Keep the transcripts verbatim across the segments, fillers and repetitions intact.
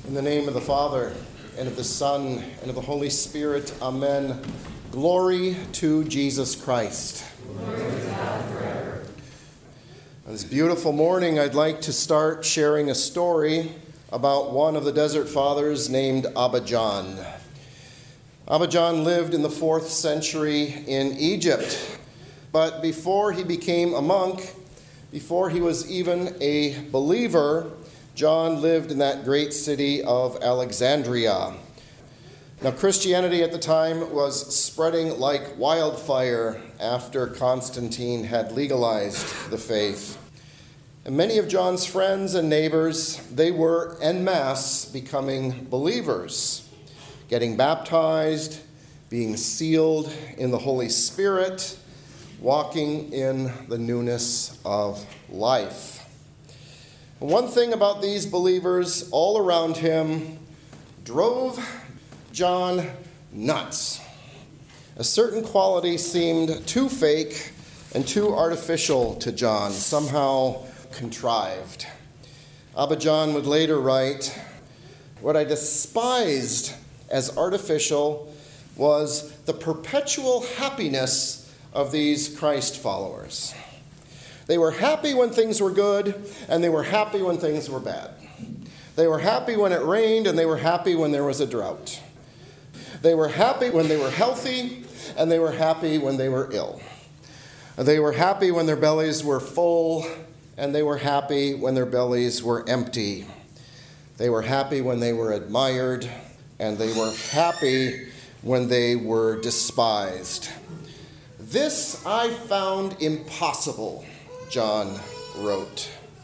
In the name of the Father, and of the Son, and of the Holy Spirit, amen. Glory to Jesus Christ. Glory to God forever. On this beautiful morning, I'd like to start sharing a story about one of the Desert Fathers named Abba John. Abba John lived in the fourth century in Egypt, but before he became a monk, before he was even a believer, John lived in that great city of Alexandria. Now, Christianity at the time was spreading like wildfire after Constantine had legalized the faith. And many of John's friends and neighbors, they were en masse becoming believers, getting baptized, being sealed in the Holy Spirit, walking in the newness of life. One thing about these believers all around him drove John nuts. A certain quality seemed too fake and too artificial to John, somehow contrived. Abba John would later write, "What I despised as artificial was the perpetual happiness of these Christ followers. They were happy when things were good, and they were happy when things were bad. They were happy when it rained, and they were happy when there was a drought. They were happy when they were healthy, and they were happy when they were ill. They were happy when their bellies were full, and they were happy when their bellies were empty. They were happy when they were admired, and they were happy when they were despised. This I found impossible," John wrote.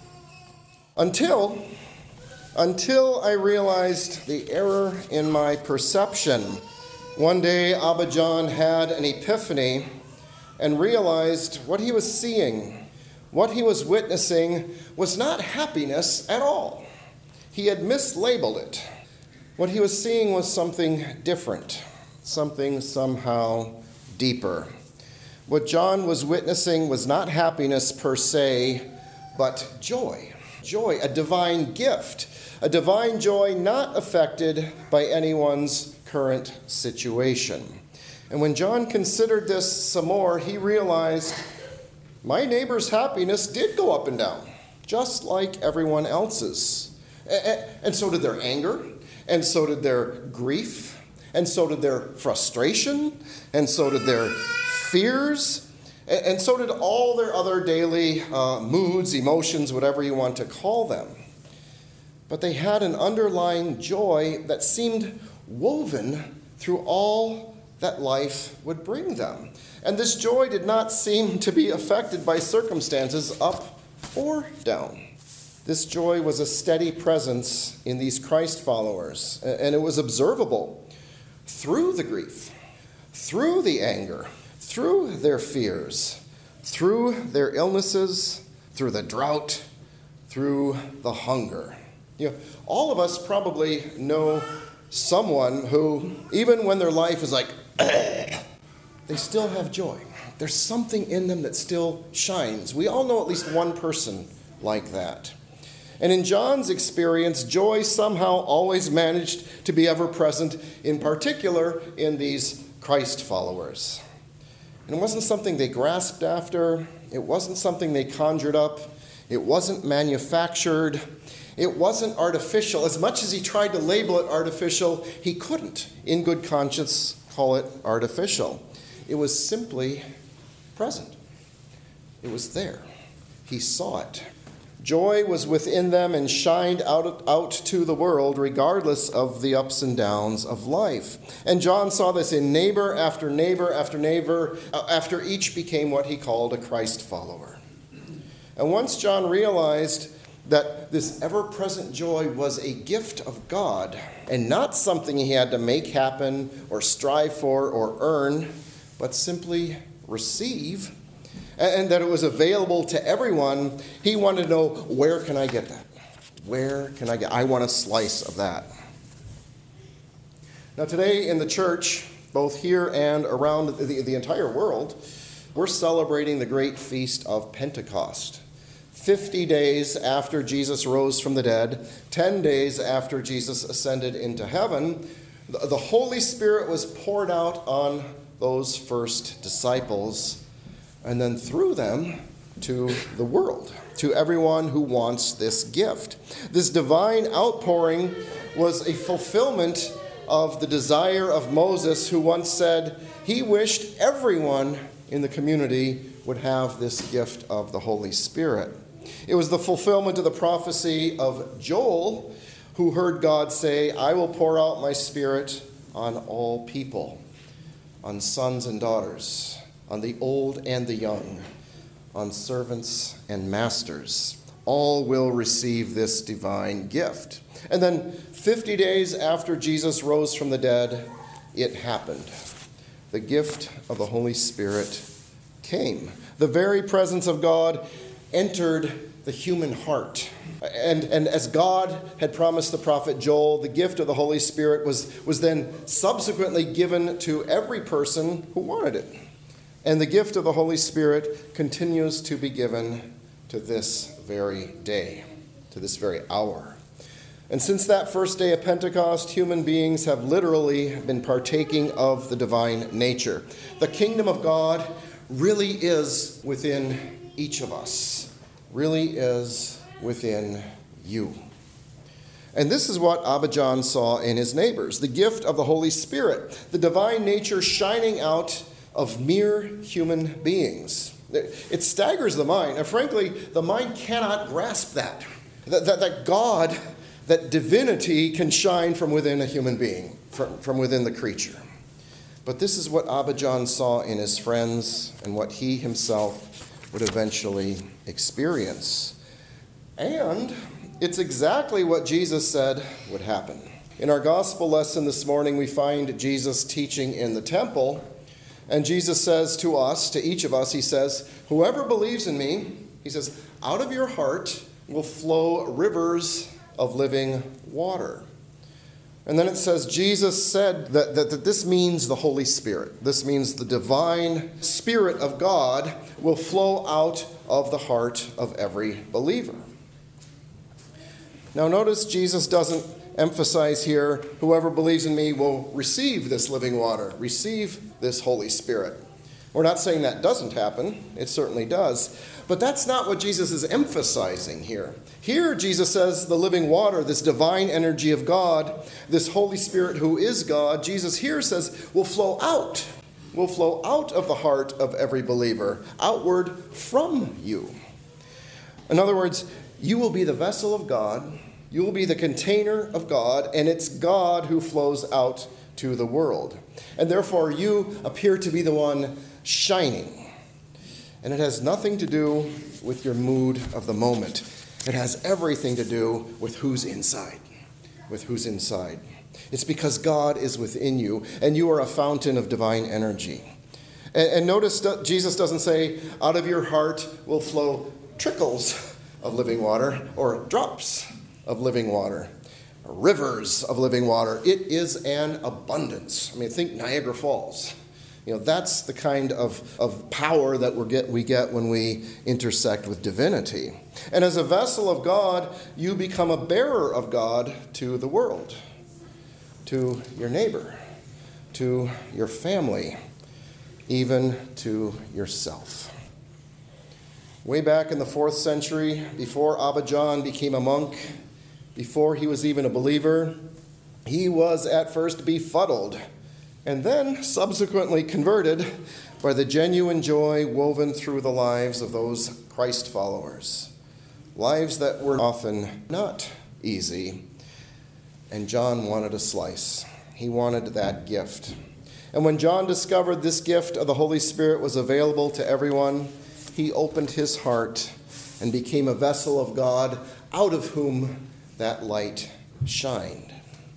Until, until I realized the error in my perception. One day, Abba John had an epiphany and realized what he was seeing, what he was witnessing, was not happiness at all. He had mislabeled it. What he was seeing was something different, something somehow deeper. What John was witnessing was not happiness per se, but joy. Joy, a divine gift, a divine joy not affected by anyone's current situation. And when John considered this some more, he realized my neighbor's happiness did go up and down, just like everyone else's. And so did their anger, and so did their grief, and so did their frustration, and so did their fears, and so did all their other daily uh, moods, emotions, whatever you want to call them. But they had an underlying joy that seemed woven through all that life would bring them. And this joy did not seem to be affected by circumstances up or down. This joy was a steady presence in these Christ followers, and it was observable through the grief, through the anger, through their fears, through their illnesses, through the drought, through the hunger. You know, all of us probably know someone who, even when their life is like, they still have joy. There's something in them that still shines. We all know at least one person like that. And in John's experience, joy somehow always managed to be ever present, in particular in these Christ followers. And it wasn't something they grasped after. It wasn't something they conjured up. It wasn't manufactured. It wasn't artificial. As much as he tried to label it artificial, he couldn't, in good conscience, call it artificial. It was simply present. It was there. He saw it. Joy was within them and shined out, out to the world regardless of the ups and downs of life. And John saw this in neighbor after neighbor after neighbor after each became what he called a Christ follower. And once John realized that this ever-present joy was a gift of God and not something he had to make happen or strive for or earn, but simply receive, and that it was available to everyone, he wanted to know, where can I get that? Where can I get? I want a slice of that. Now today in the church, both here and around the, the entire world, we're celebrating the great feast of Pentecost. fifty days after Jesus rose from the dead, ten days after Jesus ascended into heaven, the Holy Spirit was poured out on those first disciples, and then through them to the world, to everyone who wants this gift. This divine outpouring was a fulfillment of the desire of Moses, who once said he wished everyone in the community would have this gift of the Holy Spirit. It was the fulfillment of the prophecy of Joel, who heard God say, I will pour out my Spirit on all people, on sons and daughters, on the old and the young, on servants and masters. All will receive this divine gift. And then fifty days after Jesus rose from the dead, it happened. The gift of the Holy Spirit came. The very presence of God entered the human heart. And, and as God had promised the prophet Joel, the gift of the Holy Spirit was, was then subsequently given to every person who wanted it. And the gift of the Holy Spirit continues to be given to this very day, to this very hour. And since that first day of Pentecost, human beings have literally been partaking of the divine nature. The kingdom of God really is within each of us, really is within you. And this is what Abba John saw in his neighbors, the gift of the Holy Spirit, the divine nature shining out of mere human beings. It staggers the mind, and frankly, the mind cannot grasp that, that, that, that God, that divinity can shine from within a human being, from, from within the creature. But this is what Abba John saw in his friends and what he himself would eventually experience. And it's exactly what Jesus said would happen. In our gospel lesson this morning, we find Jesus teaching in the temple, and Jesus says to us, to each of us, he says, whoever believes in me, he says, out of your heart will flow rivers of living water. And then it says, Jesus said that, that, that this means the Holy Spirit. This means the divine Spirit of God will flow out of the heart of every believer. Now notice Jesus doesn't emphasize here, whoever believes in me will receive this living water, receive this Holy Spirit. We're not saying that doesn't happen. It certainly does. But that's not what Jesus is emphasizing here. Here, Jesus says the living water, this divine energy of God, this Holy Spirit who is God, Jesus here says will flow out, will flow out of the heart of every believer, outward from you. In other words, you will be the vessel of God, you will be the container of God, and it's God who flows out to the world. And therefore, you appear to be the one shining. And it has nothing to do with your mood of the moment. It has everything to do with who's inside, with who's inside. It's because God is within you, and you are a fountain of divine energy. And, and notice that Jesus doesn't say, out of your heart will flow trickles of living water or drops of living water, rivers of living water. It is an abundance. I mean, think Niagara Falls. You know, that's the kind of, of power that we get, we get when we intersect with divinity. And as a vessel of God, you become a bearer of God to the world, to your neighbor, to your family, even to yourself. Way back in the fourth century, before Abba John became a monk, before he was even a believer, he was at first befuddled and then subsequently converted by the genuine joy woven through the lives of those Christ followers. Lives that were often not easy. And John wanted a slice. He wanted that gift. And when John discovered this gift of the Holy Spirit was available to everyone, he opened his heart and became a vessel of God, out of whom that light shined.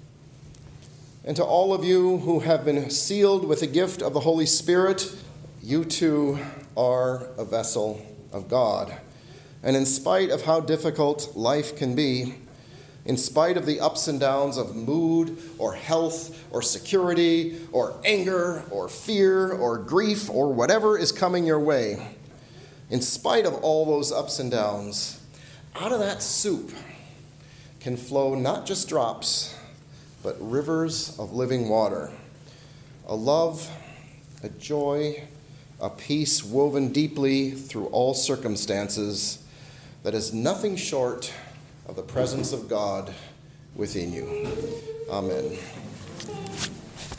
And to all of you who have been sealed with the gift of the Holy Spirit, you too are a vessel of God. And in spite of how difficult life can be, in spite of the ups and downs of mood or health or security or anger or fear or grief or whatever is coming your way, in spite of all those ups and downs, out of that soup can flow not just drops, but rivers of living water. A love, a joy, a peace woven deeply through all circumstances that is nothing short of the presence of God within you. Amen.